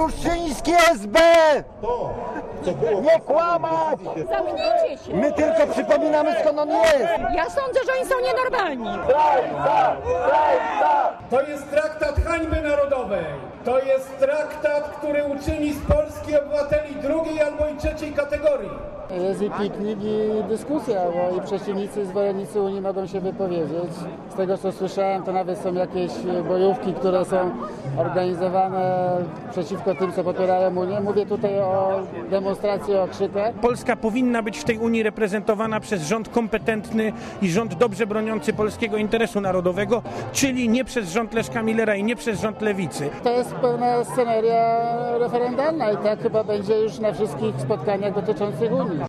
Pruszyński SB! Nie kłamać! Zamknijcie się! My tylko przypominamy, skąd on jest! Ja sądzę, że oni są nienormalni. To jest traktat hańby narodowej. To jest traktat, który uczyni z Polski obywateli drugiej albo i trzeciej kategorii. Jest i piknik, i dyskusja, bo i przeciwnicy i zwolennicy Unii mogą się wypowiedzieć. Z tego, co słyszałem, to nawet są jakieś bojówki, które są organizowane przeciwko tym, co popierają Unię. Mówię tutaj o demonstracji, o okrzykach. Polska powinna być w tej Unii reprezentowana przez rząd kompetentny i rząd dobrze broniący polskiego interesu narodowego, czyli nie przez rząd Leszka Millera i nie przez rząd Lewicy. To jest pełna sceneria referendalna i tak chyba będzie już na wszystkich spotkaniach dotyczących Unii.